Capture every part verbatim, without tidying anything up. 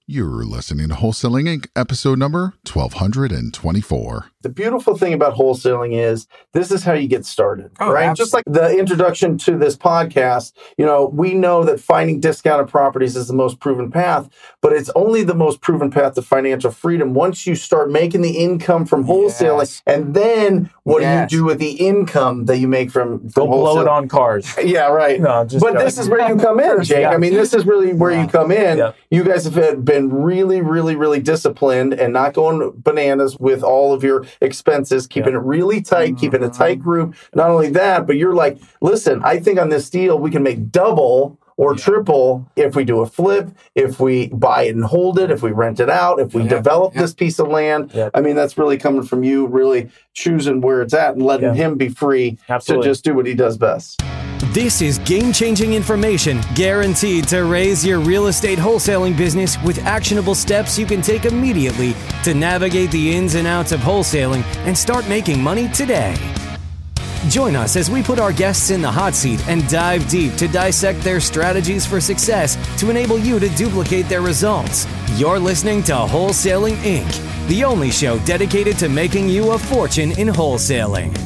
You're listening to Wholesaling Incorporated, episode number twelve twenty-four. The beautiful thing about wholesaling is this is how you get started, oh, right? Absolutely. Just like the introduction to this podcast, you know, we know that finding discounted properties is the most proven path, but it's only the most proven path to financial freedom once you start making the income from wholesaling. Yes. And then what yes. do you do with the income that you make from, from Don't blow it on cars. Yeah, right. No, just but joking. This is where you come in, Jake. yeah. I mean, this is really where yeah. you come in. Yeah. You guys have been really, really, really disciplined and not going bananas with all of your expenses, keeping yeah. it really tight, mm-hmm. keeping a tight group. Not only that, but you're like, listen, I think on this deal, we can make double or yeah. triple if we do a flip, if we buy it and hold it, if we rent it out, if we yeah. develop yeah. this piece of land. Yeah. I mean, that's really coming from you, really choosing where it's at and letting yeah. him be free Absolutely. To just do what he does best. This is game-changing information guaranteed to raise your real estate wholesaling business with actionable steps you can take immediately to navigate the ins and outs of wholesaling and start making money today. Join us as we put our guests in the hot seat and dive deep to dissect their strategies for success to enable you to duplicate their results. You're listening to Wholesaling Incorporated, the only show dedicated to making you a fortune in wholesaling.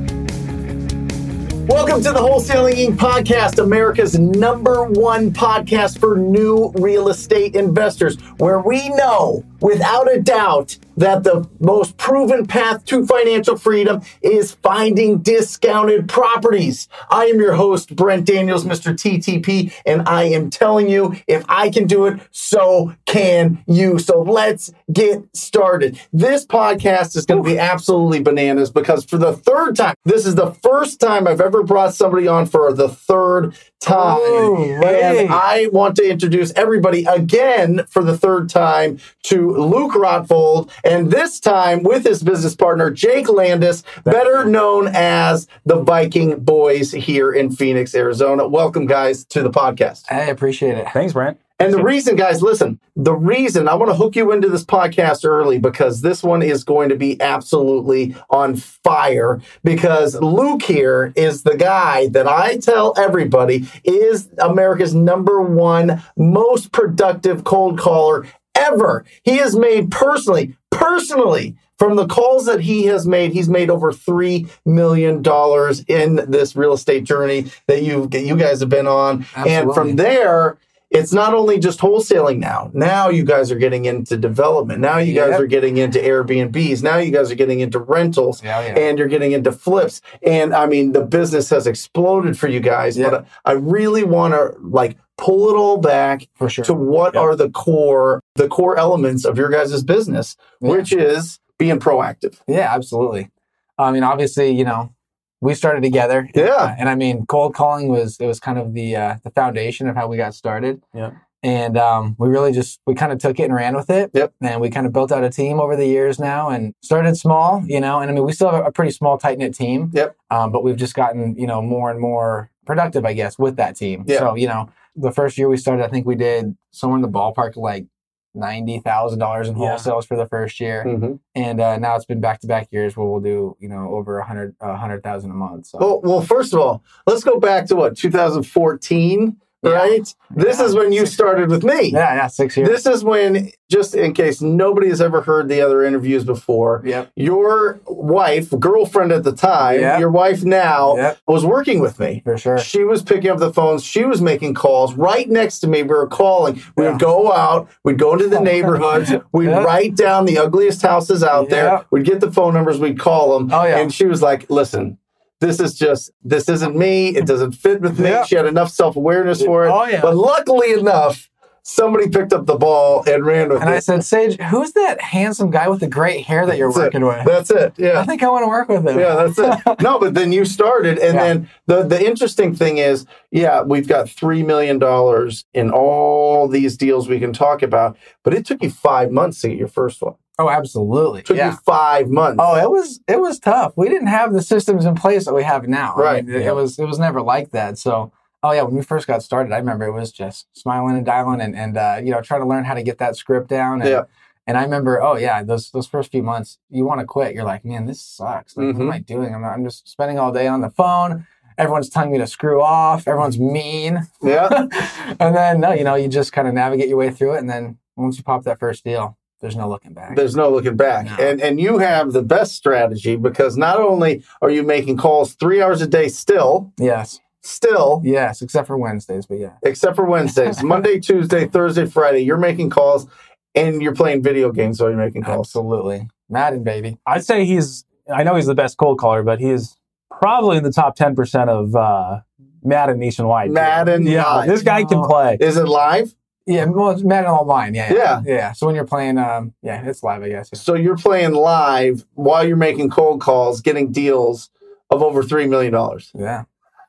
Welcome to the Wholesaling Incorporated podcast, America's number one podcast for new real estate investors, where we know without a doubt that the most proven path to financial freedom is finding discounted properties. I am your host, Brent Daniels, Mister T T P, and I am telling you, if I can do it, so can you. So let's get started. This podcast is going to be absolutely bananas because for the third time, this is the first time I've ever brought somebody on for the third time. Oh, and I want to introduce everybody again for the third time to Luke Rotvold, and this time with his business partner, Jake Landis, better known as the Viking Boys here in Phoenix, Arizona. Welcome, guys, to the podcast. I appreciate it. Thanks, Brent. And the reason, guys, listen, the reason I want to hook you into this podcast early because this one is going to be absolutely on fire because Luke here is the guy that I tell everybody is America's number one most productive cold caller ever. He has made personally, personally, from the calls that he has made, he's made over three million dollars in this real estate journey that you, you guys have been on. Absolutely. And from there, it's not only just wholesaling now. Now you guys are getting into development. Now you guys yep. are getting into Airbnbs. Now you guys are getting into rentals. Yeah, yeah. And you're getting into flips. And I mean, the business has exploded for you guys. Yep. But I really want to like pull it all back for sure. to what yep. are the core, the core elements of your guys' business, yeah. which is being proactive. Yeah, absolutely. I mean, obviously, you know, we started together. Yeah. Uh, and I mean, cold calling was, it was kind of the uh, the foundation of how we got started. Yeah. And um, we really just, we kind of took it and ran with it. Yep. And we kind of built out a team over the years now and started small, you know, and I mean, we still have a, a pretty small, tight-knit team. Yep. Um, but we've just gotten, you know, more and more productive, I guess, with that team. Yeah. So, you know, the first year we started, I think we did somewhere in the ballpark like ninety thousand dollars in wholesales yeah. for the first year. Mm-hmm. And uh, now it's been back-to-back years where we'll do, you know, over one hundred thousand one hundred thousand a month. So. Well, well, first of all, let's go back to what, two thousand fourteen, yeah. right? This yeah. is when you started with me. Yeah, yeah, six years. This is when, just in case nobody has ever heard the other interviews before, yep. your wife, girlfriend at the time, yep. your wife now, yep. was working with me. For sure. She was picking up the phones. She was making calls. Right next to me, we were calling. We yeah. would go out. We'd go into the neighborhoods. We'd yep. write down the ugliest houses out yep. there. We'd get the phone numbers. We'd call them. Oh, yeah. And she was like, listen, this is just, this isn't me. It doesn't fit with me. Yep. She had enough self-awareness for it. Oh, yeah. But luckily enough, somebody picked up the ball and ran with and it. And I said, Sage, who's that handsome guy with the great hair that you're that's working it. with? That's it. Yeah. I think I want to work with him. Yeah, that's it. No, but then you started. And yeah. then the, the interesting thing is, yeah, we've got three million dollars in all these deals we can talk about, but it took you five months to get your first one. Oh, absolutely. It took yeah. you five months. Oh, it was it was tough. We didn't have the systems in place that we have now. Right. I mean, it, yeah. it was it was never like that. So, oh yeah, when we first got started, I remember it was just smiling and dialing and and uh, you know trying to learn how to get that script down. And, yeah. And I remember, oh yeah, those those first few months, you want to quit. You're like, man, this sucks. Like, mm-hmm. what am I doing? I'm not, I'm just spending all day on the phone. Everyone's telling me to screw off. Everyone's mean. Yeah. And then no, you know, you just kind of navigate your way through it, and then once you pop that first deal, there's no looking back. There's no looking back. No. And and you have the best strategy because not only are you making calls three hours a day still, Yes. still, Yes, except for Wednesdays, but yeah. except for Wednesdays, Monday, Tuesday, Thursday, Friday, you're making calls and you're playing video games while you're making calls. Absolutely. Madden, baby. I'd say he's, I know he's the best cold caller, but he's probably in the top ten percent of uh, Madden nationwide. Madden Yeah, Live. this guy can play. Is it live? Yeah, well, it's Madden Online. Yeah, Yeah. yeah. Yeah. So when you're playing, um, yeah, it's live, I guess. So you're playing live while you're making cold calls, getting deals of over three million dollars. Yeah.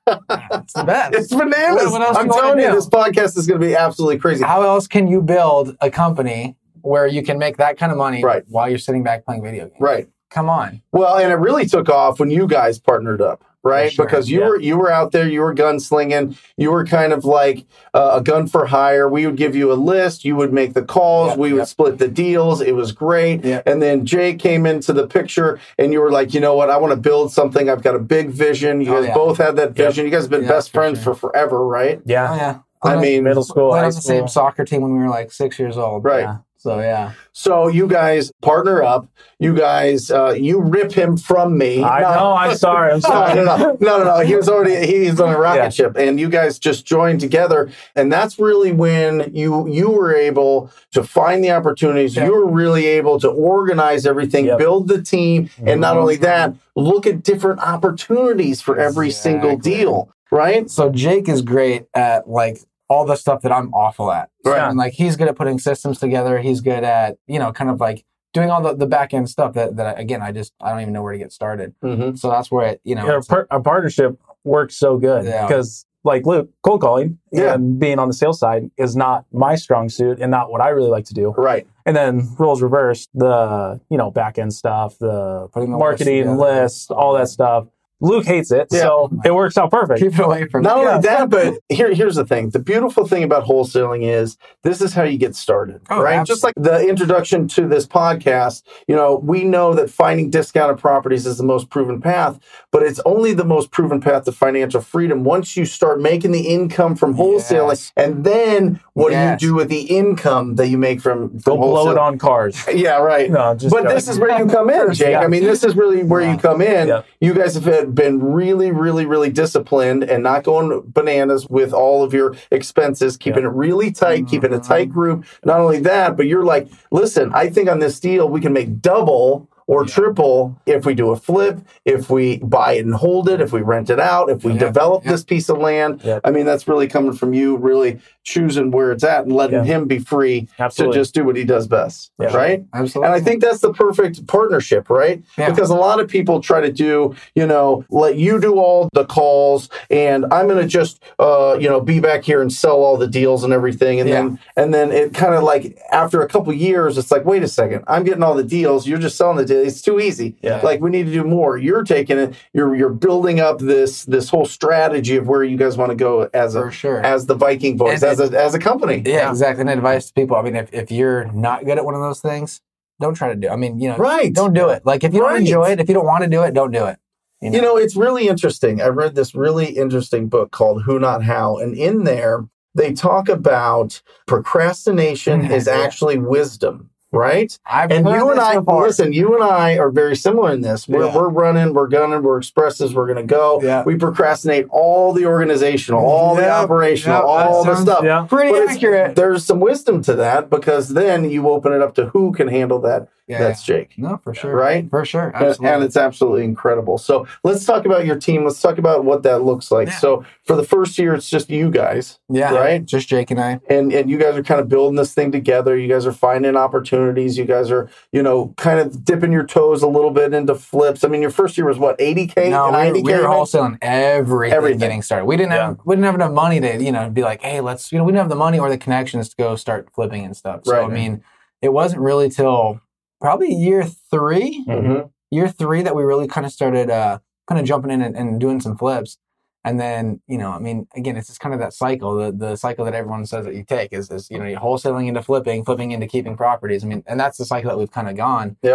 It's the best. It's bananas. What- what else I'm do you wanna telling you, do? this podcast is going to be absolutely crazy. How else can you build a company where you can make that kind of money Right. while you're sitting back playing video games? Right. Come on. Well, and it really took off when you guys partnered up, right? For sure, Because you yeah. were you were out there, you were gunslinging, you were kind of like uh, a gun for hire. We would give you a list, you would make the calls, Yep, we would yep. split the deals. It was great. Yep. And then Jay came into the picture, and you were like, you know what? I want to build something. I've got a big vision. You Oh, guys yeah. both had that vision. You guys have been Yeah, best for friends sure. for forever, right? Yeah. Oh, yeah. I Played mean, Middle school, played high on the school. same soccer team when we were like six years old. Right. Yeah. So, yeah. So you guys partner up. You guys, uh, you rip him from me. I No. know. I'm sorry. I'm No, sorry. no, no, no, no, no. He was already he's on a rocket Yeah. ship, and you guys just joined together, and that's really when you you were able to find the opportunities. Yeah. You were really able to organize everything, Yep. build the team, and not Mhm. only that, look at different opportunities for every single Exactly. deal. Right? So Jake is great at like all the stuff that I'm awful at. Right. And like he's good at putting systems together. He's good at, you know, kind of like doing all the, the back end stuff that, that again, I just, I don't even know where to get started. Mm-hmm. So that's where it, you know, Our, it's par- our partnership works so good Yeah. because, like Luke, cold calling Yeah. and being on the sales side is not my strong suit and not what I really like to do. Right. And then roles reversed, the you know back end stuff, the Putting the marketing list together. lists, all that stuff. Luke hates it, Yeah. so it works out perfect. keep it away from Not me. only that, but here, here's the thing. The beautiful thing about wholesaling is this is how you get started, Oh, right? Just like the introduction to this podcast, you know, we know that finding discounted properties is the most proven path, but it's only the most proven path to financial freedom once you start making the income from wholesaling. Yes. And then what Yes. do you do with the income that you make from, Go from blow it wholesaling? on cars. Yeah, right. No, just But this is where you come in, Jake. Yeah. I mean, this is really where you come in. Yeah. You guys have had- been really, really, really disciplined and not going bananas with all of your expenses, keeping it really tight, keeping a tight group. Not only that, but you're like, listen, I think on this deal we can make double or triple if we do a flip, if we buy it and hold it, if we rent it out, if we Yeah, develop yeah. this piece of land. Yeah. I mean, that's really coming from you, really choosing where it's at and letting Yeah. him be free Absolutely. to just do what he does best. Yeah. Right? Absolutely. And I think that's the perfect partnership, right? Yeah. Because a lot of people try to do, you know, let you do all the calls and I'm going to just, uh, you know, be back here and sell all the deals and everything. And Yeah. then, and then it kind of like after a couple years, it's like, wait a second, I'm getting all the deals. You're just selling the deals. It's too easy. Yeah. Like we need to do more. You're taking it. You're, you're building up this, this whole strategy of where you guys want to go as a, For sure. as the Viking boys, And- as a, as a company. Yeah, exactly. And advice to people. I mean, if, if you're not good at one of those things, don't try to do it. I mean, you know, Right. don't do it. Like if you don't Right. enjoy it, if you don't want to do it, don't do it. You know? You know, it's really interesting. I read this really interesting book called Who Not How. And in there, they talk about procrastination is Yeah. actually wisdom, right? I've And heard you and this I, before. listen, you and I are very similar in this. We're, Yeah. we're running, we're gunning, we're expressives, we're going to go. Yeah. We procrastinate all the organizational, all the Yeah. operational, Yeah, all that the sounds- stuff. Yeah. Pretty But it's- accurate. There's some wisdom to that because then you open it up to who can handle that. Yeah, That's Jake. No, for sure. Right? For sure. And- Absolutely. And it's absolutely incredible. So let's talk about your team. Let's talk about what that looks like. Yeah. So for the first year, it's just you guys, yeah. right? Just Jake and I. and and you guys are kind of building this thing together. You guys are finding opportunities. You guys are, you know, kind of dipping your toes a little bit into flips. I mean, your first year was what, eighty K, No, we were, ninety K? we were wholesaling everything, Everything. getting started. We didn't have we didn't have enough money to, you know, be like, hey, let's, you know, we didn't have the money or the connections to go start flipping and stuff. So Right. I mean, it wasn't really till probably year three, Mhm. year three that we really kind of started uh kind of jumping in and, and doing some flips. And then, you know, I mean, again, it's just kind of that cycle, the the cycle that everyone says that you take is, is you know, you're wholesaling into flipping, flipping into keeping properties. I mean, and that's the cycle that we've kind of gone. Yep.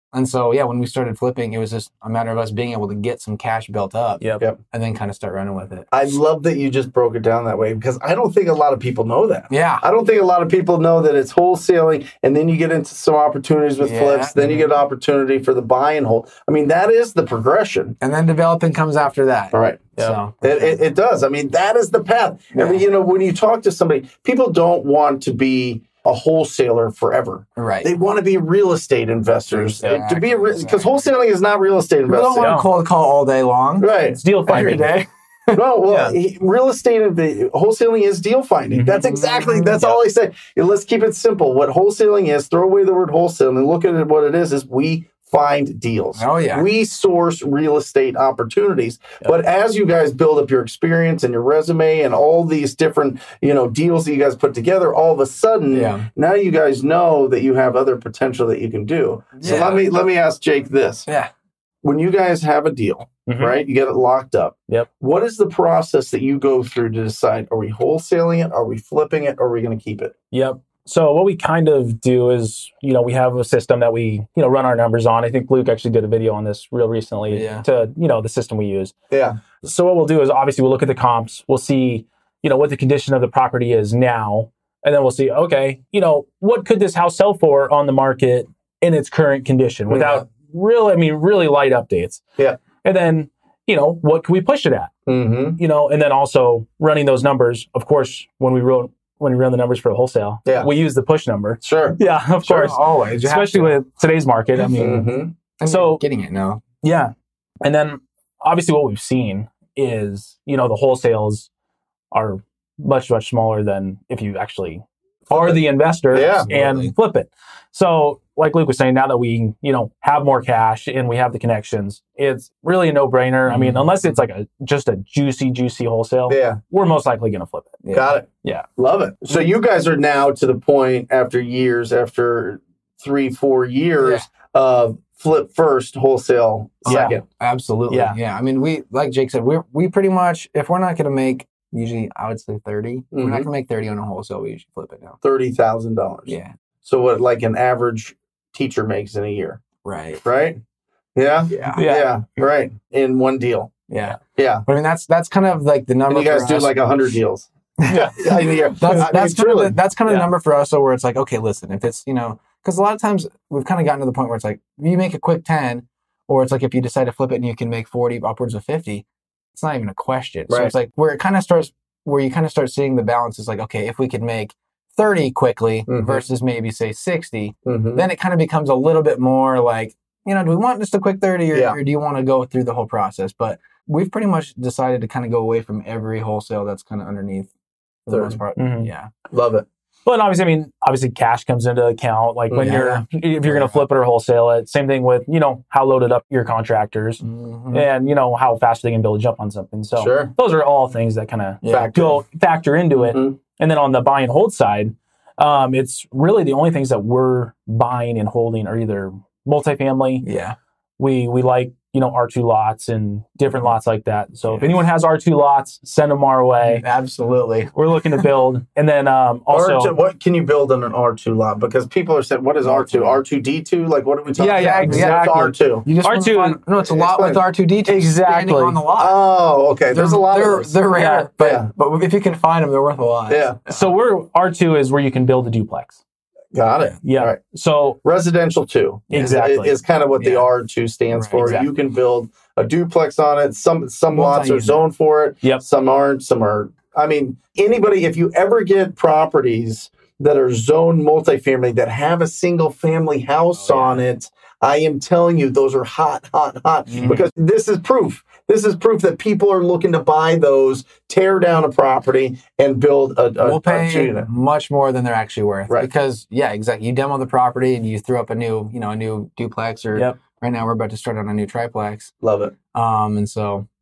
And so, yeah, when we started flipping, it was just a matter of us being able to get some cash built up Yep. Yep. and then kind of start running with it. I love that you just broke it down that way because I don't think a lot of people know that. Yeah. I don't think a lot of people know that it's wholesaling and then you get into some opportunities with Yeah. flips. Then you get an opportunity for the buy and hold. I mean, that is the progression. And then developing comes after that. All right. So, It, it, it does. I mean, that is the path. Yeah. I mean, you know, when you talk to somebody, people don't want to be a wholesaler forever. right. They want to be real estate investors. Exactly, To be a because exactly. wholesaling is not real estate We don't investing. want to cold call all day long. Right. It's deal Every finding. day. No, well, he- real estate and the wholesaling is deal finding. Mhm. That's exactly, that's all I say. And let's keep it simple. What wholesaling is, throw away the word wholesaling and look at it, what it is, is we find deals. Oh, yeah. We source real estate opportunities. But as you guys build up your experience and your resume and all these different, you know, deals that you guys put together, all of a sudden, Yeah. now you guys know that you have other potential that you can do. So Yeah. let me let me ask Jake this. Yeah. When you guys have a deal, Mhm. right? You get it locked up. Yep. What is the process that you go through to decide, are we wholesaling it? Are we flipping it? Or are we going to keep it? Yep. So what we kind of do is, you know, we have a system that we, you know, run our numbers on. I think Luke actually did a video on this real recently Yeah. to, you know, the system we use. Yeah. So what we'll do is obviously we'll look at the comps. We'll see, you know, what the condition of the property is now. And then we'll see, okay, you know, what could this house sell for on the market in its current condition without really, I mean, really light updates. Yeah. And then, you know, what can we push it at? Mm-hmm. You know, and then also running those numbers. Of course, when we wrote, when we run the numbers for wholesale, Yeah. we use the push number. Sure. Yeah, of Sure. course. Always. You have Especially to. with today's market. I mean, Mm-hmm. And so- you're getting it now. yeah. And then obviously what we've seen is, you know, the wholesales are much, much smaller than if you actually are the investor Yeah, and absolutely. flip it. So like Luke was saying, now that we, you know, have more cash and we have the connections, it's really a no-brainer. I mean, Mhm. unless it's like a just a juicy, juicy wholesale, Yeah. we're most likely going to flip it. Yeah. Got it. Yeah. Love it. So you guys are now to the point after years, after three, four years of flip first, wholesale Yeah. second. Absolutely. Yeah. Yeah. I mean, we, like Jake said, we we pretty much, if we're not going to make, usually I would say thirty, if we're not Mhm. going to make thirty on a wholesale, we usually flip it now. thirty thousand dollars. Yeah. So what like an average teacher makes in a year, Right. right? Yeah. Yeah. Yeah. Right. In one deal. Yeah. Yeah. But I mean, that's that's kind of like the And number you guys for do us. like a hundred deals. Yeah. In a year. That's I mean, that's kind of truly. the, that's kind of Yeah. the number for us. So where it's like, okay, listen, if it's, you know, because a lot of times we've kind of gotten to the point where it's like you make a quick ten, or it's like if you decide to flip it and you can make forty upwards of fifty, it's not even a question. So Right. it's like where it kind of starts, where you kind of start seeing the balance is like, okay, if we could make thirty quickly Mhm. versus maybe say sixty, Mhm. then it kind of becomes a little bit more like, you know, do we want just a quick thirty or, Yeah. or do you want to go through the whole process? But we've pretty much decided to kind of go away from every wholesale that's kind of underneath for the thirty. most part. Mhm. Yeah. Love it. But obviously, I mean, obviously cash comes into account. Like when Yeah. you're, if you're going Yeah. to flip it or wholesale it, same thing with, you know, how loaded up your contractors Mhm. and, you know, how fast they can build a jump on something. So Sure. those are all things that kind of Yeah. Factor. go factor into it. Mhm. And then on the buy and hold side, um, it's really the only things that we're buying and holding are either multifamily. Yeah. We, we like, you know, R two lots and different lots like that. So if anyone has R two lots, send them our way. Absolutely. We're looking to build. And then, um, also, R two, what can you build on an R two lot? Because people are saying, what is R two? R two D two? Like, what are we talking Yeah, yeah, about? exactly. R two. You just R R two two. Find, no, it's a lot Explain. with R two D two Exactly. standing on the lot. Oh, okay. There's a lot they're, of those. They're rare, Yeah. but Yeah. but if you can find them, they're worth a lot. Yeah. so we're, R two is where you can build a duplex. Got it. Yeah. All right. So Residential two is- Exactly. is, kind of what the Yeah. R two stands Right, for. exactly. You can build a duplex on it. Some some lots are Multi-unit. zoned for it. Yep. Some aren't. Some are. I mean, anybody, if you ever get properties that are zoned multifamily that have a single family house Oh, yeah. on it, I am telling you, those are hot, hot, hot. Mhm. Because this is proof. This is proof that people are looking to buy those, tear down a property, and build a, a, We'll a pay two-unit. much more than they're actually worth. Right. Because yeah, exactly. You demo the property and you throw up a new, you know, a new duplex, or Yep. right now we're about to start on a new triplex. Love it. Um, and so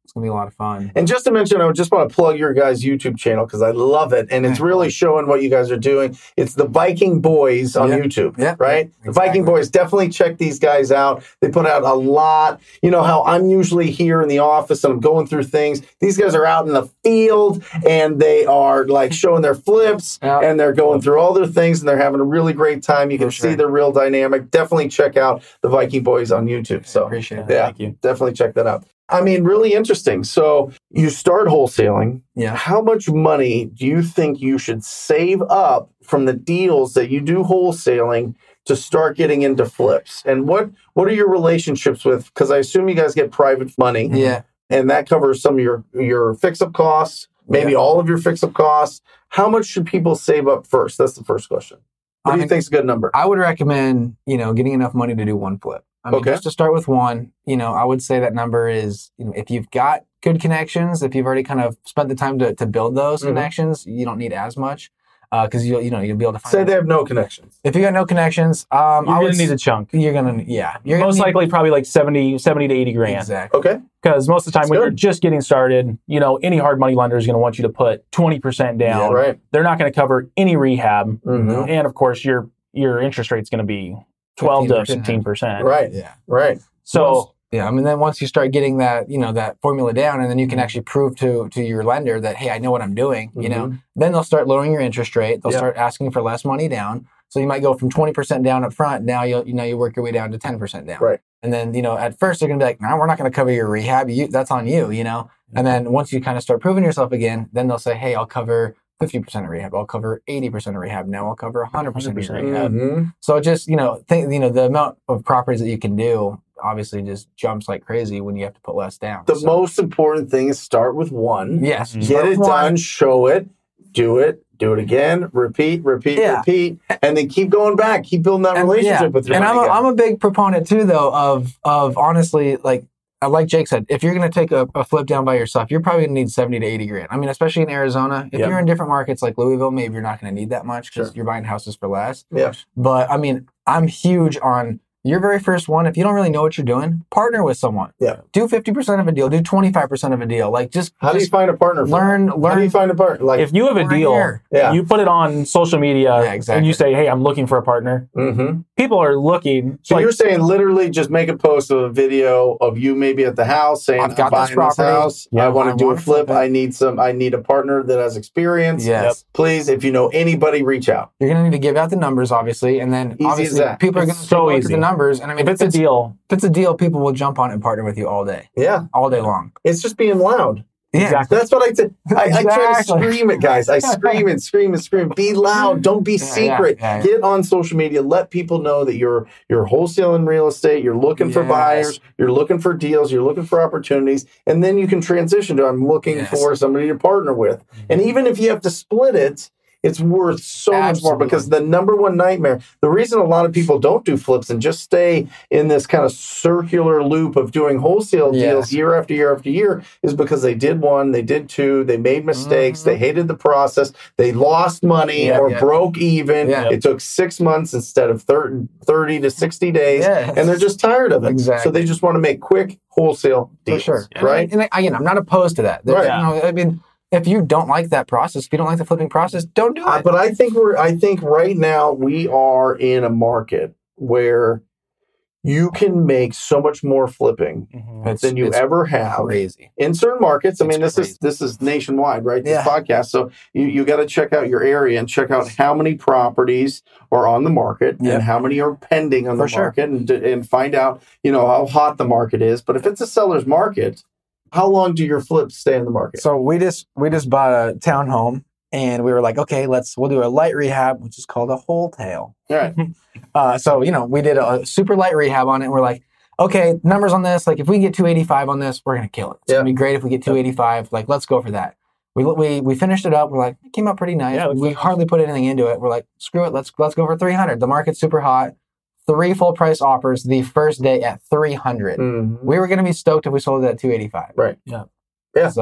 It's gonna be a lot of fun. And just to mention, I just want to plug your guys' YouTube channel because I love it, and it's really showing what you guys are doing. It's the Viking Boys on Yeah. YouTube, Yeah, right? yeah, The Viking exactly. Boys, definitely check these guys out. They put out a lot. You know how I'm usually here in the office and I'm going through things. These guys are out in the field and they are like showing their flips Yeah. and they're going through all their things and they're having a really great time. You can For sure. see the real dynamic. Definitely check out the Viking Boys on YouTube. So Appreciate it. yeah, Thank you. definitely check that out. I mean, really interesting. So you start wholesaling. Yeah. How much money do you think you should save up from the deals that you do wholesaling to start getting into flips? And what what are your relationships with? Because I assume you guys get private money. Yeah. And that covers some of your, your fix-up costs, maybe Yeah. all of your fix-up costs. How much should people save up first? That's the first question. What I do you mean, think is a good number? I would recommend, you know, getting enough money to do one flip. I mean, Okay. just to start with one, you know, I would say that number is, you know, if you've got good connections, if you've already kind of spent the time to, to build those Mhm. connections, you don't need as much because you you know you'll be able to find. Say they have no connections. If you got no connections, um, You're I going would to need a chunk. You're gonna, yeah, you're Most gonna need, likely probably like seventy, seventy to eighty grand. exactly. Okay. Because most of the time That's when good. you're just getting started, you know, any hard money lender is going to want you to put twenty percent down. Yeah, right. They're not going to cover any rehab. Mhm. And of course, your your interest rate's going to be twelve to fifteen percent. fifteen percent. Right. Yeah. Right. So, Yeah, I mean, then once you start getting that, you know, that formula down, and then Mm-hmm. you can actually prove to to your lender that, hey, I know what I'm doing. You know, Mhm. then they'll start lowering your interest rate. They'll Yeah. start asking for less money down. So you might go from twenty percent down up front. Now you'll, you know, you work your way down to ten percent down. Right. And then, you know, at first they're gonna be like, no, we're not gonna cover your rehab. You, that's on you. You know. And then once you kind of start proving yourself again, then they'll say, hey, I'll cover fifty percent of rehab. I'll cover eighty percent of rehab. Now I'll cover one hundred percent of your rehab. Mhm. So just, you know, think, you know, the amount of properties that you can do obviously just jumps like crazy when you have to put less down. The So, most important thing is start with one. yes, Mhm. Get start it with one. done, show it, do it, do it again, repeat, repeat, Yeah. repeat, and then keep going back, keep building that And, relationship yeah. with your And I'm a, money guy. I'm a big proponent too, though, of of honestly, like uh, like Jake said, if you're going to take a, a flip down by yourself, you're probably going to need seventy to eighty grand. I mean, especially in Arizona, if Yep. you're in different markets like Louisville, maybe you're not going to need that much because Sure. you're buying houses for less. Yeah. But I mean, I'm huge on your very first one. If you don't really know what you're doing, partner with someone. Yeah. Do fifty percent of a deal. Do twenty-five percent of a deal. Like just, How do you just find a partner? for learn, that? How do you learn. find a partner? Like, if you have a We're deal, here. yeah. you put it on social media Yeah, exactly. and you say, hey, I'm looking for a partner. Mhm. People are looking. So like, you're saying literally just make a post of a video of you maybe at the house saying, I've got I'm this buying this, property. house. Yeah, I want I to do a wanna flip. flip it." I need some, I need a partner that has experience. Yes. Please, if you know anybody, reach out. You're going to need to give out the numbers, obviously, and then Easy as obviously that. people are It's going to so look easy. at the numbers. And I mean, if it's a deal, if it's a deal, people will jump on it and partner with you all day, Yeah. all day long. It's just being loud. Yeah, Exactly. That's what I did. I, I try to Exactly. scream it, guys. I scream and scream and scream. Be loud. Don't be yeah, secret. yeah, yeah. Get on social media. Let people know that you're you're wholesaling real estate. You're looking for Yes. buyers. You're looking for deals. You're looking for opportunities. And then you can transition to I'm looking Yes. for somebody to partner with. And even if you have to split it, it's worth so much more Absolutely. because the number one nightmare, the reason a lot of people don't do flips and just stay in this kind of circular loop of doing wholesale Yes. deals year after year after year is because they did one, they did two, they made mistakes, they hated the process, they lost money Mm-hmm. Yeah, or yeah. broke even. Yeah. It took six months instead of thirty, thirty to sixty days, Yes. and they're just tired of it. Exactly. So they just want to make quick wholesale for deals, sure. right? And, and again, I'm not opposed to that. There's- Right. You know, I mean, if you don't like that process, if you don't like the flipping process, don't do it. Uh, but I think we're. I think right now we are in a market where you can make so much more flipping It's- than you it's ever have crazy. in certain markets. I It's mean, this crazy. is this is nationwide, right? This Yeah. podcast. So you you got to check out your area and check out how many properties are on the market Yep. and how many are pending on For the sure. market, and and find out you know how hot the market is. But if it's a seller's market, how long do your flips stay in the market? So we just we just bought a townhome, and we were like, okay, let's we'll do a light rehab, which is called a whole tail. All right. Uh, so you know, we did a super light rehab on it. And we're like, okay, numbers on this. Like, if we can get two eighty-five on this, we're gonna kill it. It's Yeah. gonna be great if we get two eighty-five. Like, let's go for that. We we we finished it up. We're like, it came out pretty nice. Yeah, it looks we nice. hardly put anything into it. We're like, screw it. Let's let's go for three hundred. The market's super hot. Three full price offers the first day at three hundred. Mhm. We were gonna be stoked if we sold it at two eighty-five. Right. Yeah. Yeah. So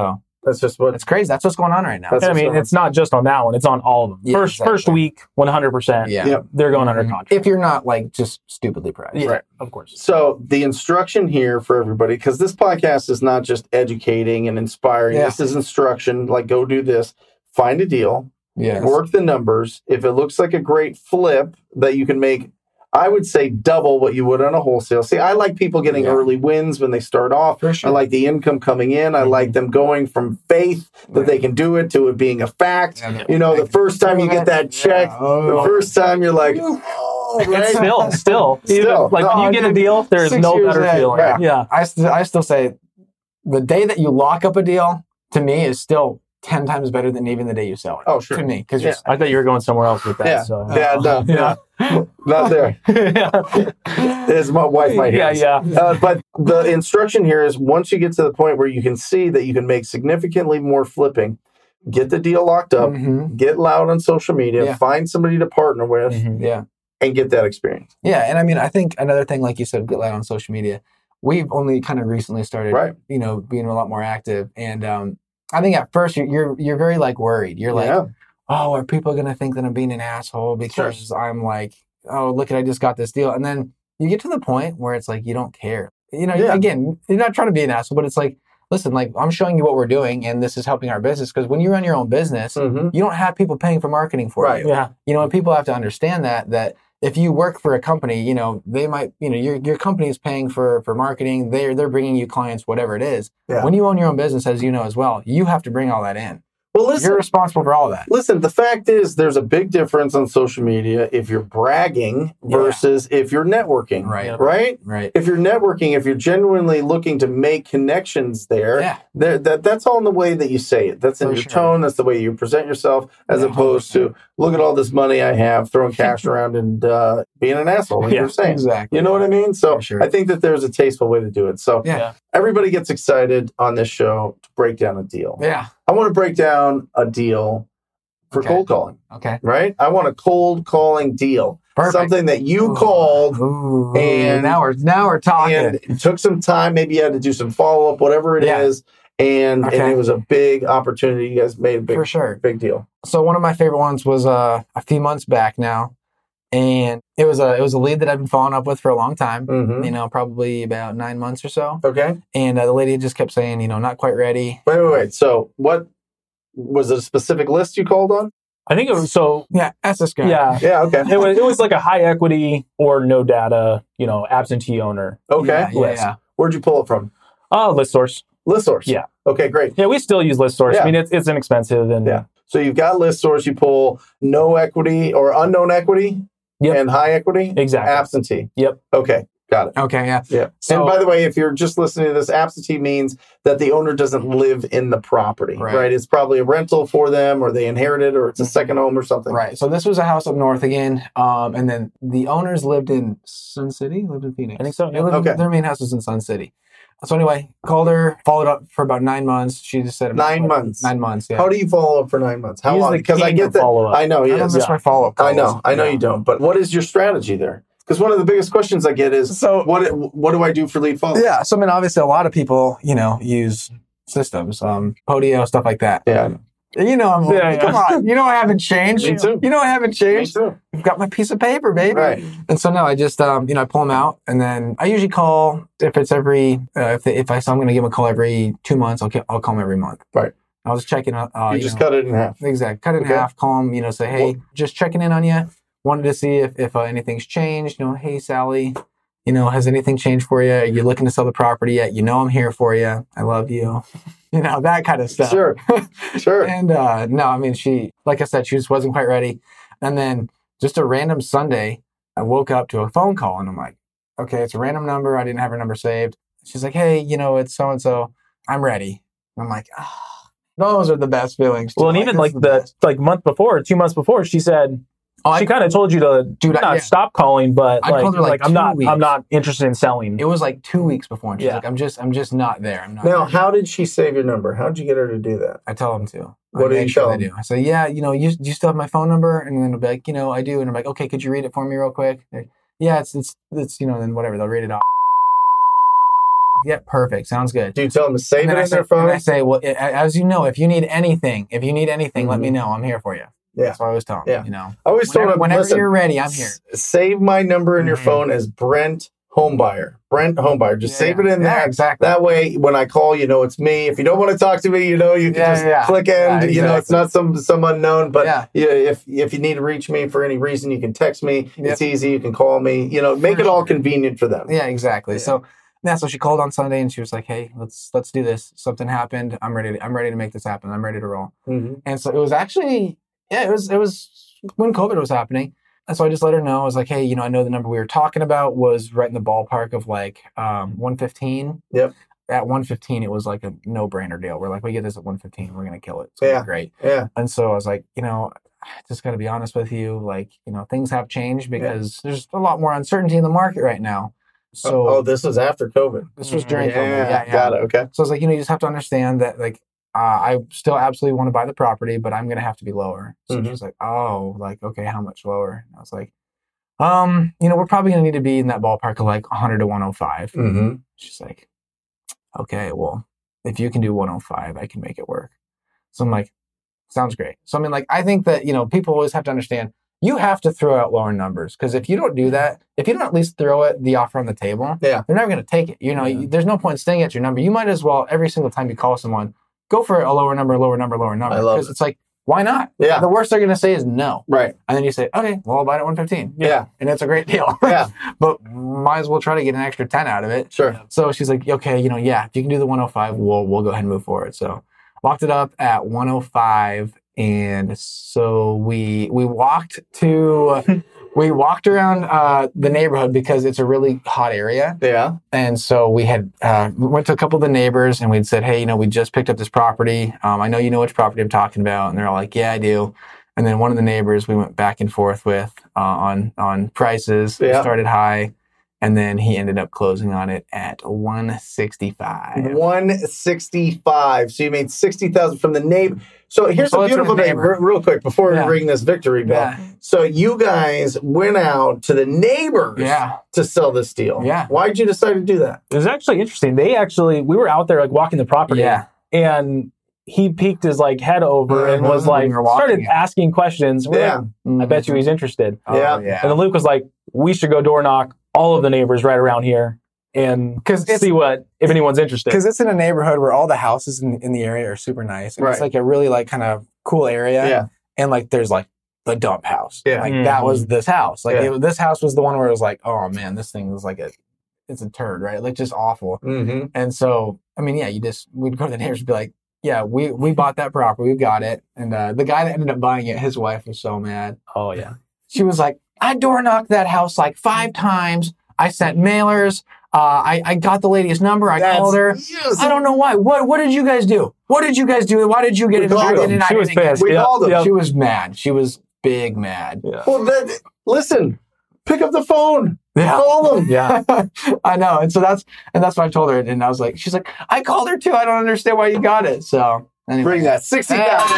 That's just what. It's crazy. That's what's going on right now. That's And I mean, what's it's not just on that one; it's on all of them. Yeah, first, exactly. first week, one hundred percent. Yeah. Yep. They're going under contract. If you're not like just stupidly priced. Yeah, Right. of course. So the instruction here for everybody, because this podcast is not just educating and inspiring. Yeah. This is instruction. Like, go do this. Find a deal. Yes. Work the numbers. If it looks like a great flip that you can make, I would say double what you would on a wholesale. See, I like people getting Yeah. early wins when they start off. For sure. I like the income coming in. I Mhm. like them going from faith that Right. they can do it to it being a fact. Yeah. You know, the first time you get that check, Yeah. Oh. the first time you're like, oh, And right? still, still, Still. even, like when No, you get a dude, deal, there is six no years better in, feeling. right. Yeah. I, st- I still say the day that you lock up a deal to me is still ten times better than even the day you sell it. Oh, sure. To me, because Yeah. I thought you were going somewhere else with that. Yeah. So. Yeah, no, Yeah. no, not there. yeah. Is my wife my Yeah, hands. yeah. Uh, but the instruction here is once you get to the point where you can see that you can make significantly more flipping, get the deal locked up, Mhm. get loud on social media, Yeah. find somebody to partner with, Mhm. Yeah. and get that experience. Yeah. And I mean, I think another thing, like you said, get loud on social media. We've only kind of recently started, Right. you know, being a lot more active. And um, I think at first you're, you're, you're very like worried. You're like, Yeah. oh, are people going to think that I'm being an asshole because I'm like, oh, look at, I just got this deal. And then you get to the point where it's like, you don't care. You know, Yeah. again, you're not trying to be an asshole, but it's like, listen, like I'm showing you what we're doing and this is helping our business. Because when you run your own business, Mhm. you don't have people paying for marketing for Right. you. Yeah. You know, and people have to understand that, that if you work for a company, you know, they might, you know, your, your company is paying for, for marketing. They're, they're bringing you clients, whatever it is. Yeah. When you own your own business, as you know as well, you have to bring all that in. Well, listen, You're responsible for all that. listen, the fact is there's a big difference on social media if you're bragging Yeah. versus if you're networking. Right. Yep. Right? Right. If you're networking, if you're genuinely looking to make connections there, Yeah. there that that's all in the way that you say it. That's in For your sure. tone. That's the way you present yourself, as Yeah, opposed to look at all this money I have, throwing cash around and uh, being an asshole. Like Yeah, you're saying, Exactly. you know what I mean? So For sure. I think that there's a tasteful way to do it. So Yeah. Yeah. everybody gets excited on this show to break down a deal. Yeah. I want to break down a deal for Okay. cold calling. Okay. Right? I want a cold calling deal. Perfect. Something that you Ooh. called Ooh. and- now we're now we're talking. and it took some time. Maybe you had to do some follow up, whatever it is, Yeah. and Okay. and it was a big opportunity. You guys made a big For sure. big deal. So one of my favorite ones was uh, a few months back now, and it was a it was a lead that I've been following up with for a long time. Mm-hmm. You know, probably about nine months or so. Okay. And uh, the lady just kept saying, you know, not quite ready. Wait, wait, wait. So what was it? A specific list you called on? I think it was so. Yeah, that's this guy. Yeah. Yeah. Okay. It was it was like a high equity or no data, you know, absentee owner. Okay. Yeah, yeah, list. yeah. Where'd you pull it from? Uh, list source. List source. Yeah. Okay. Great. Yeah, we still use list source. Yeah. I mean, it's it's inexpensive and Yeah. So you've got list source. You pull no equity or unknown equity. Yep. And high equity. Exactly. Absentee. Yep. Okay. Got it. Okay, yeah. Yeah. So- and by the way, if you're just listening to this, absentee means that the owner doesn't live in the property, right? Right. It's probably a rental for them, or they inherited, or it's a second home or something. Right. So this was a house up north again. Um, and then the owners lived in Sun City, lived in Phoenix. I think so, They yeah. lived in- Okay. their main house was in Sun City. So anyway, called her, followed up for about nine months. She just said Nine months. Nine months, yeah. How do you follow up for nine months? How He's long? the Because I king get of that. follow-up. I know. I He don't is. miss yeah. my follow-up I calls. know. I know Yeah. you don't. But what is your strategy there? Because one of the biggest questions I get is, So what what do I do for lead follow? yeah, so I mean, obviously, a lot of people, you know, use systems, um, Podio, stuff like that. Yeah. I know. You know, I'm Yeah, yeah. come on, you know, I haven't changed. Me too. You know, I haven't Me changed. too. I've got my piece of paper, baby. Right. And so no, I just um, you know, I pull them out, and then I usually call if it's every uh, if they, if I so I'm going to give them a call every two months, I'll ca- I'll call them every month. Right. I was checking. Uh, You you just know, cut it in half. exactly cut it in Okay. half. Call them. You know, say hey, just checking in on you. Wanted to see if if uh, anything's changed. You know, hey Sally, you know, has anything changed for you? Are you looking to sell the property yet? You know, I'm here for you. I love you. You know, that kind of stuff. Sure. Sure. And uh, no, I mean, she, like I said, she just wasn't quite ready. And then just a random Sunday, I woke up to a phone call and I'm like, okay, it's a random number. I didn't have her number saved. She's like, hey, you know, it's so and so. I'm ready. And I'm like, ah, those are the best feelings. Well, and Like, even this like is the best. like month before, two months before, she said Oh, I- she kind of told you to Dude, I- not yeah. stop calling, but I like, called her, like, like, I'm two not weeks. I'm not interested in selling. It was like two weeks before. And she's Yeah. like, I'm just, I'm just not there. I'm not Now, there. how did she save your number? How did you get her to do that? I tell them to. What I do you make sure tell they them? do. I say, yeah, you know, you, do you still have my phone number? And then they'll be like, you know, I do. And I'm like, okay, could you read it for me real quick? They're, yeah, it's, it's, it's, you know, then whatever. They'll read it off. yeah, perfect. Sounds good. Do you tell them to save And it then I in say, their phone? and I say, well, it, as you know, if you need anything, if you need anything, let me Mhm. know. I'm here for you. Yeah. That's what I always tell them. Yeah. You know, I always told whenever, them, whenever listen, you're ready, I'm here. s- save my number in your Mhm. phone as Brent Homebuyer. Brent Homebuyer. Just Yeah, save yeah. it in Yeah, there. exactly. That way, when I call, you know it's me. If you don't want to talk to me, you know you can Yeah, just yeah. click end. Yeah, You know, it's exactly. not some some unknown. But Yeah. yeah, if if you need to reach me for any reason, you can text me. Yep. It's easy. You can call me. You know, make For it all sure. convenient for them. Yeah, exactly. Yeah. So yeah, so she called on Sunday and she was like, "Hey, let's let's do this. Something happened. I'm ready. To, I'm ready to make this happen. I'm ready to roll." Mhm. And so it was actually, yeah, it was it was when COVID was happening. And so I just let her know. I was like, "Hey, you know, I know the number we were talking about was right in the ballpark of like um, one fifteen." Yep. At one fifteen, it was like a no brainer deal. We're like, we get this at one fifteen, we're gonna kill it. It's gonna Yeah. be great. Yeah. And so I was like, you know, I just got to be honest with you. Like, you know, things have changed because there's a lot more uncertainty in the market right now. So oh, this was after COVID. this was during Yeah, COVID. Yeah, yeah. got it. Okay. So I was like, you know, you just have to understand that, like, uh, I still absolutely want to buy the property, but I'm going to have to be lower. So Mhm. she's like, oh, like, okay, how much lower? And I was like, um, you know, we're probably going to need to be in that ballpark of like one hundred to one oh five. Mm-hmm. She's like, okay, well, if you can do one oh five, I can make it work. So I'm like, sounds great. So I mean, like, I think that, you know, people always have to understand you have to throw out lower numbers, because if you don't do that, if you don't at least throw it the offer on the table, Yeah. they're never going to take it. You know, Yeah. you, there's no point in staying at your number. You might as well, every single time you call someone, go for a lower number, lower number, lower number. I love Because it. it's like, why not? Yeah. The worst they're going to say is no. Right. And then you say, okay, well, I'll buy it at one fifteen. Yeah. And it's a great deal. Yeah. But might as well try to get an extra ten out of it. Sure. So she's like, okay, you know, yeah, if you can do the one oh five, we'll we'll go ahead and move forward. So locked it up at one oh five, and so we we walked to we walked around uh, the neighborhood because it's a really hot area, Yeah. and so we had uh, we went to a couple of the neighbors and we'd said, hey, you know, we just picked up this property. Um, I know you know which property I'm talking about, and they're all like, yeah, I do. And then one of the neighbors we went back and forth with uh, on on prices. We Yeah. started high. And then he ended up closing on it at one sixty-five. one sixty-five. So you made sixty thousand from the neighbor. So here's So the it's from beautiful the thing, neighbor. re- real quick, before Yeah. we ring this victory bell. Yeah. So you guys went out to the neighbors Yeah. to sell this deal. Yeah. Why'd you decide to do that? It was actually interesting. They actually, we were out there like walking the property, Yeah. and he peeked his like head over and was Mhm. like, We were walking started it. asking questions. We're Yeah. like, I bet you he's interested. Oh, Yeah. yeah. And then Luke was like, we should go door knock all of the neighbors right around here and 'Cause it's- see what, if anyone's interested. Because it's in a neighborhood where all the houses in, in the area are super nice. And Right. It's like a really like kind of cool area. Yeah. And like there's like the dump house. Yeah. Like Mhm. that was this house. Like Yeah. it, this house was the one where it was like, oh man, this thing was like a, it's a turd, right? Like just awful. Mm-hmm. And so, I mean, yeah, you just, we'd go to the neighbors and be like, yeah, we, we bought that property. We got it. And uh, the guy that ended up buying it, his wife was so mad. Oh, yeah. She was like, I door knocked that house like five times. I sent mailers. Uh, I, I got the lady's number. I called her. Yes. I don't know why. What What did you guys do? What did you guys do? Why did you get We it? called And them. then I She was didn't get pissed. it? We Yep, called them. yep. She was mad. She was big mad. Yeah. Well, then, listen, pick up the phone. Yeah. Call them. Yeah. I know. And so that's and that's what I told her. And I was like, she's like, I called her too. I don't understand why you got it. So anyway. Bring that. sixty thousand.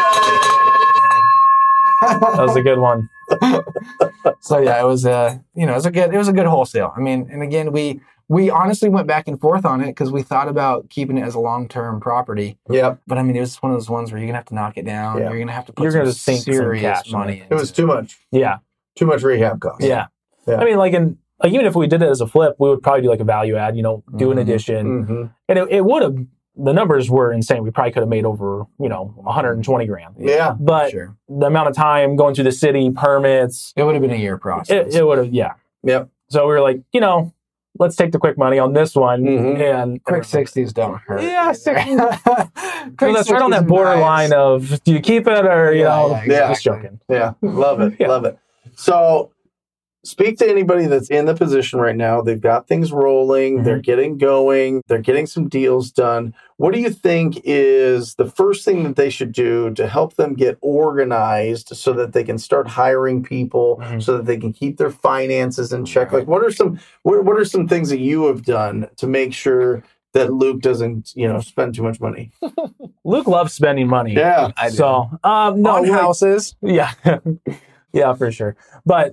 That was a good one. So yeah, it was a you know it was a good it was a good wholesale. I mean, and again, we we honestly went back and forth on it because we thought about keeping it as a long term property. Yep. But I mean, it was one of those ones where you're gonna have to knock it down. Yeah. You're gonna have to put You're some gonna sink some serious cash in money. it. It was too much. Yeah. Too much rehab costs. Yeah. Yeah. I mean, like, in, like, even if we did it as a flip, we would probably do like a value add, you know, do an Mhm. addition. Mm-hmm. And it, it would have, the numbers were insane. We probably could have made over, you know, one hundred twenty grand. Yeah. But Sure. the amount of time going through the city, permits, It would have been a year process. it, it would have, yeah. Yep. So we were like, you know, let's take the quick money on this one. Mhm. And Quick sixties don't hurt. Yeah, sixties. Quick So that's right on that sixties borderline nice. of do you keep it or, you Yeah, know, yeah, Yeah. just joking. Yeah. Love it. Yeah. Love it. So speak to anybody that's in the position right now. They've got things rolling. Mhm. They're getting going. They're getting some deals done. What do you think is the first thing that they should do to help them get organized so that they can start hiring people, Mhm. so that they can keep their finances in check? Like, what are some what, what are some things that you have done to make sure that Luke doesn't, you know, spend too much money? Luke loves spending money. Yeah. I do. So, um, no, On like- houses. Yeah. Yeah, for sure. But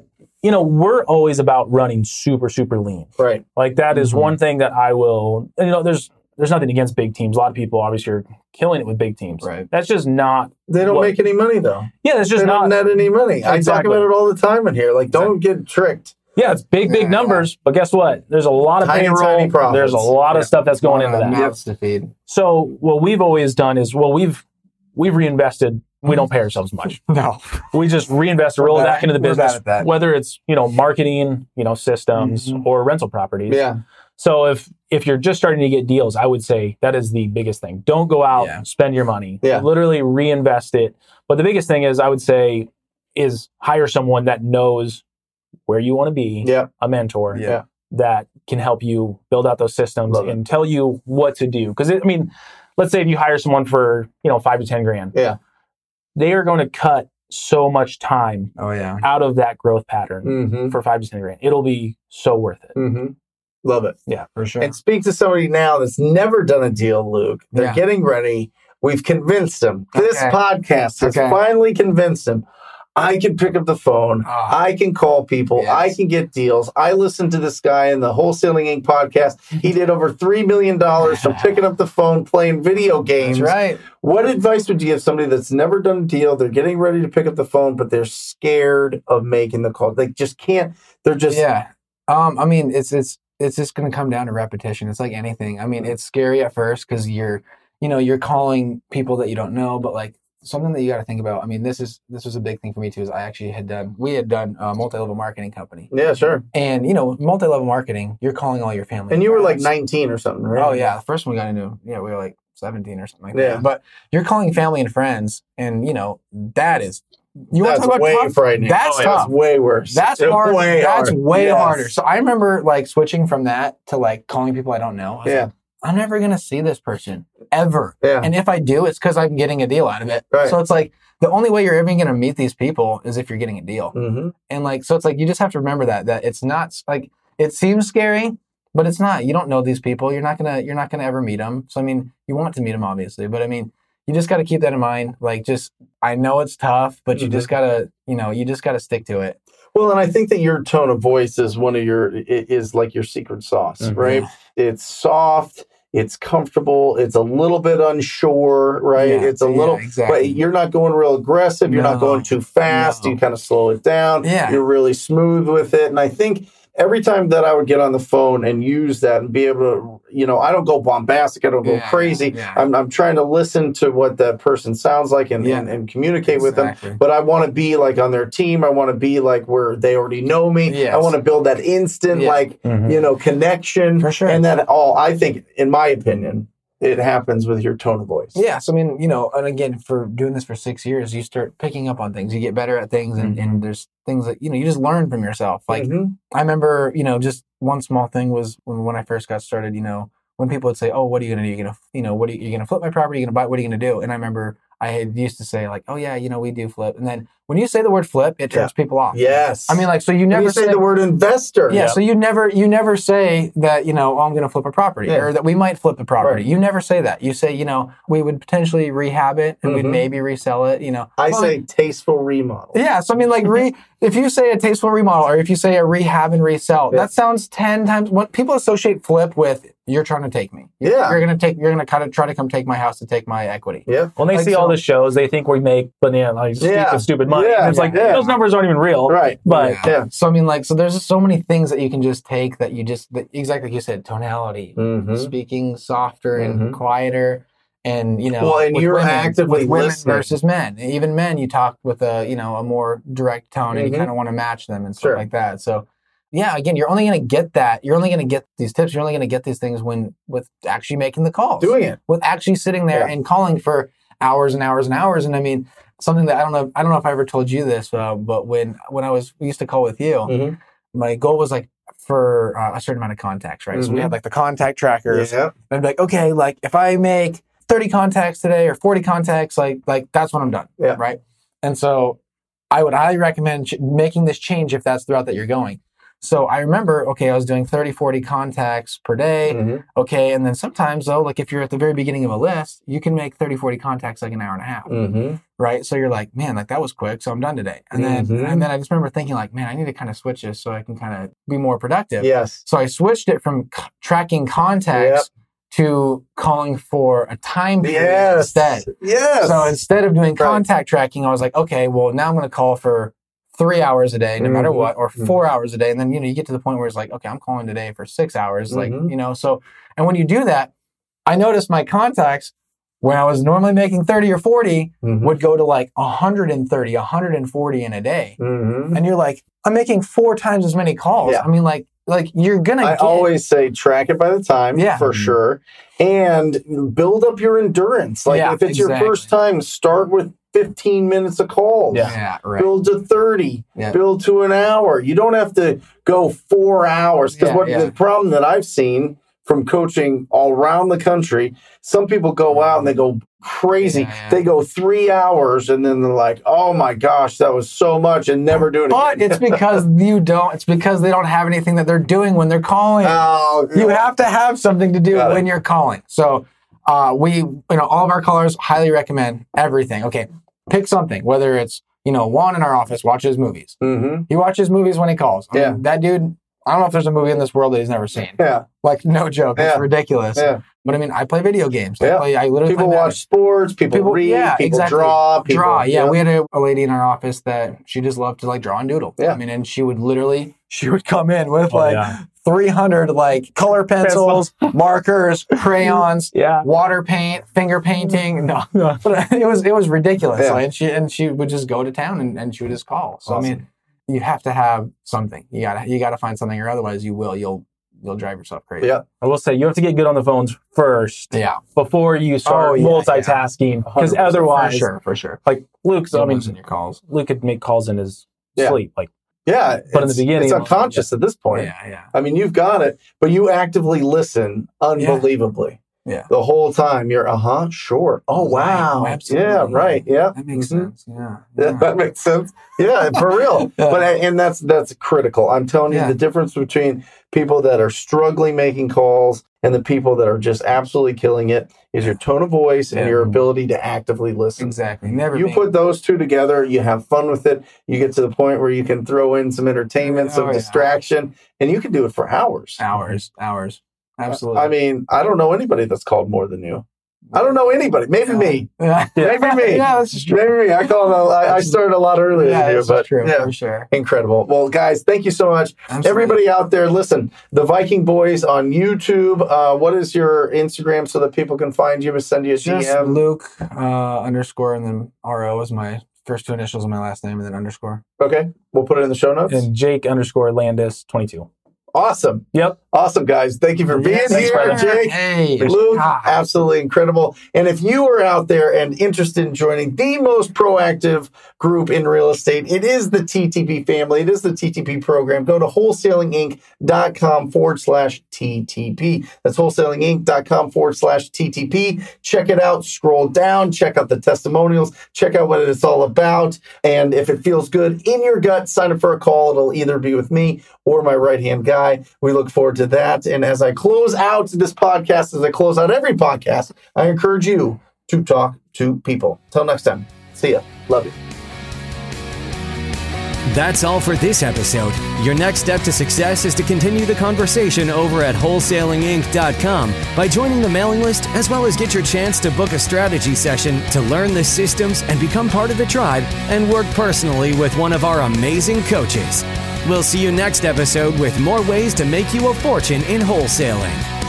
you know, we're always about running super, super lean. Right. Like that is Mhm. one thing that I will, you know, there's, there's nothing against big teams. A lot of people obviously are killing it with big teams. Right. That's just not, They don't what- make any money though. yeah, that's just They not, don't net any money. I talk Exactly. about it all the time in here. Like, don't get tricked. yeah, it's big, big Yeah. numbers, but guess what? There's a lot of Tiny, payroll. tiny profits. There's a lot of Yeah. stuff that's going into that. Mouths to feed. So what we've always done is, well, we've, we've reinvested. We don't pay ourselves much. No. We just reinvest or roll We're it back bad- into the we're bad business, at that. whether it's, you know, marketing, you know, systems Mhm. or rental properties. Yeah. So if if you're just starting to get deals, I would say that is the biggest thing. Don't go out, Yeah. spend your money. Yeah. Literally reinvest it. But the biggest thing is, I would say, is hire someone that knows where you want to be, Yeah. a mentor Yeah. that can help you build out those systems Love it. and tell you what to do. Because, I mean, let's say if you hire someone for, you know, five to ten grand, Yeah. they are going to cut so much time Oh yeah. out of that growth pattern Mm-hmm. for five to ten grand. It'll be so worth it. Mm-hmm. Love it. For sure. And speak to somebody now that's never done a deal, Luke. They're Yeah. getting ready. We've convinced them. This Okay. podcast has Okay. finally convinced them. I can pick up the phone. Ah. I can call people. Yes. I can get deals. I listened to this guy in the Wholesaling Incorporated podcast. He did over three million dollars from picking up the phone, playing video games. That's right. What advice would you give somebody that's never done a deal? They're getting ready to pick up the phone, but they're scared of making the call. They just can't. They're just, Yeah. Um, I mean, it's it's it's just going to come down to repetition. It's like anything. I mean, it's scary at first because you're, you know, you're calling people that you don't know, but like something that you got to think about. I mean, this is this was a big thing for me too. Is I actually had done we had done a multi-level marketing company, yeah, sure. and you know, multi-level marketing, you're calling all your family. And you were like friends. nineteen or something, right? Oh yeah, the first one we got into, yeah, we were like seventeen or something like Yeah. that. But you're calling family and friends, and you know that is you want That's to talk about way tough? frightening. That's Oh, yeah, tough. That's way worse. That's It's hard. Way That's hard. way Yes. harder. So I remember like switching from that to like calling people I don't know. I was Yeah. like, I'm never gonna see this person ever. Yeah. And if I do, it's because I'm getting a deal out of it. Right. So it's like the only way you're ever gonna meet these people is if you're getting a deal. Mm-hmm. And like so it's like you just have to remember that that it's not like it seems scary, but it's not. You don't know these people. You're not gonna you're not gonna ever meet them. So I mean, you want to meet them obviously, but I mean, you just got to keep that in mind. Like, just I know it's tough, but you Mhm. just gotta you know you just gotta stick to it. Well, and I think that your tone of voice is one of your i- is like your secret sauce, Mhm. right? It's soft, it's comfortable, it's a little bit unsure, right? Yeah, it's a yeah, little, exactly. but you're not going real aggressive. You're not No, going too fast. no. You kind of slow it down. Yeah. You're really smooth with it, and I think. Every time that I would get on the phone and use that and be able to, you know, I don't go bombastic, I don't go Yeah, crazy. yeah. I'm, I'm trying to listen to what that person sounds like and, Yeah. and, and communicate with them. Exactly. But I want to be like on their team. I want to be like where they already know me. Yes. I want to build that instant, Yeah. like, Mhm. you know, connection. For sure. And that all, I think, in my opinion, it happens with your tone of voice. Yeah, so I mean, you know, and again, for doing this for six years, you start picking up on things. You get better at things, and, and there's things that you know you just learn from yourself. Like Mhm. I remember, you know, just one small thing was when when I first got started. You know, when people would say, "Oh, what are you gonna do? You're gonna, you know, what are you, you're gonna flip my property? You're gonna buy? What are you gonna do?" And I remember I had used to say like, "Oh yeah, you know, we do flip." And then when you say the word flip, it turns people off. Yes. I mean, like, so you When never you say the word investor. Yeah, so you never you never say that, you know, oh, I'm going to flip a property Yeah. or that we might flip the property. Right. You never say that. You say, you know, we would potentially rehab it and Mhm. we'd maybe resell it, you know. I Well, say tasteful remodel. yeah, so I mean, like, re, if you say a tasteful remodel or if you say a rehab and resell, Yeah. that sounds ten times. What people associate flip with, you're trying to take me. You're, Yeah. you're gonna take. You're gonna kind of try to come take my house to take my equity. Yeah. When they Like, see all so- the shows, they think we make banana, like Yeah. stupid, stupid money. Yeah, And it's like, yeah. those numbers aren't even real. Right. But Yeah. So I mean, like, so there's just so many things that you can just take that you just that, exactly like you said, tonality, Mhm. speaking softer and Mhm. quieter, and you know, Well, and with you're women, actively with women listening. versus men. Even men, you talk with a you know a more direct tone, and Mhm. you kind of want to match them and stuff Sure. like that. So. Yeah, again, you're only going to get that. You're only going to get these tips. You're only going to get these things when with actually making the calls, Doing it. with actually sitting there Yeah. and calling for hours and hours and hours. And I mean, something that I don't know. I don't know if I ever told you this, uh, but when when I was we used to call with you, Mhm. my goal was like for uh, a certain amount of contacts, right? So we Mhm. had like the contact trackers. Yeah. And I'd be like, okay, like if I make thirty contacts today or forty contacts, like like that's when I'm done, Yeah. right? And so I would highly recommend ch- making this change if that's the route that you're going. So I remember, okay, I was doing thirty, forty contacts per day. Mm-hmm. Okay. And then sometimes though, like if you're at the very beginning of a list, you can make thirty, forty contacts like an hour and a half. Mm-hmm. Right. So you're like, man, like that was quick. So I'm done today. And then, Mhm. and then I just remember thinking like, man, I need to kind of switch this so I can kind of be more productive. Yes. So I switched it from c- tracking contacts to calling for a time period Yes. instead. Yes. So instead of doing Right. contact tracking, I was like, okay, well now I'm going to call for three hours a day, no matter Mhm. what, or four hours a day. And then, you know, you get to the point where it's like, okay, I'm calling today for six hours. Like, Mhm. you know, so, and when you do that, I noticed my contacts when I was normally making thirty or forty Mhm. would go to like one hundred thirty, one hundred forty in a day. Mhm. And you're like, I'm making four times as many calls. Yeah. I mean, like, like you're going to I get, always say track it by the time, Yeah. for sure, and build up your endurance. Like Yeah, if it's your exactly. first time, start with fifteen minutes of calls. Yeah. yeah, right. Build to thirty. Yeah. Build to an hour. You don't have to go four hours. Because Yeah, what yeah. the problem that I've seen from coaching all around the country, some people go out and they go crazy. Yeah, yeah. They go three hours and then they're like, "Oh my gosh, that was so much," and never do it But again. it's because you don't, it's because they don't have anything that they're doing when they're calling. Oh, You have to have something to do Got it. when you're calling. So uh, we, you know, all of our callers highly recommend everything. Okay, pick something, whether it's, you know, Juan in our office watches movies. Mm-hmm. He watches movies when he calls. I Yeah. mean, that dude, I don't know if there's a movie in this world that he's never seen. Yeah. Like, no joke. It's Yeah. ridiculous. Yeah. But I mean, I play video games. I, Yeah. play, I literally People play watch Madden. sports, people, People- read, yeah, people exactly. draw, people draw. Yeah, we had a, a lady in our office that she just loved to like draw and doodle. Yeah. I mean, and she would literally, she would come in with Oh, like yeah. three hundred like color pencils, markers, crayons, Yeah. water paint, finger painting. No, but it was it was ridiculous. Yeah. Like, and she and she would just go to town and, and she would just call. So Awesome. I mean, you have to have something. You gotta you gotta find something, or otherwise you will you'll you'll drive yourself crazy. Yeah. I will say you have to get good on the phones first Yeah. before you start Oh, yeah, multitasking. yeah. Because one hundred percent. otherwise, For sure, for sure. like Luke's, I You'll mean, lose in your calls. Luke could make calls in his Yeah. sleep. Like, Yeah. But in the it's- beginning- it's unconscious at this point. Yeah, yeah. I mean, you've got it, but you actively listen unbelievably. Yeah. The whole time you're, uh huh, sure. Oh, wow. Right. Absolutely. Yeah, right. Yeah. That makes Mhm. sense. Yeah. Yeah, that makes sense. Yeah, for real. Yeah. But and that's that's critical. I'm telling you, Yeah. the difference between people that are struggling making calls and the people that are just absolutely killing it is your tone of voice and Yeah. your ability to actively listen. Exactly. Never You being- put those two together, you have fun with it. You get to the point where you can throw in some entertainment, Oh, some yeah. distraction, and you can do it for hours. hours, hours. Absolutely. I mean, I don't know anybody that's called more than you. I don't know anybody. Maybe me. Yeah. Maybe me. Yeah, that's just true. Maybe me. I called. A, I I started a lot earlier Yeah, than you, that's but true. yeah, For sure. incredible. Well, guys, thank you so much. Absolutely. Everybody out there, listen, the Viking Boys on YouTube. Uh, what is your Instagram so that people can find you and send you a Just D M? Luke uh, underscore and then R O is my first two initials of my last name and then underscore. Okay, we'll put it in the show notes. and Jake underscore Landis twenty-two. Awesome. Yep. Awesome, guys. Thank you for being Yes, here, brother. Jake. Hey, Luke, God. absolutely incredible. And if you are out there and interested in joining the most proactive group in real estate, it is the T T P family. It is the T T P program. Go to wholesalinginc.com forward slash TTP. That's wholesalinginc.com forward slash TTP. Check it out. Scroll down. Check out the testimonials. Check out what it's all about. And if it feels good in your gut, sign up for a call. It'll either be with me or my right-hand guy. We look forward to that. And as I close out this podcast, as I close out every podcast, I encourage you to talk to people. Till next time. See ya. Love you. That's all for this episode. Your next step to success is to continue the conversation over at wholesaling inc dot com by joining the mailing list, as well as get your chance to book a strategy session to learn the systems and become part of the tribe and work personally with one of our amazing coaches. We'll see you next episode with more ways to make you a fortune in wholesaling.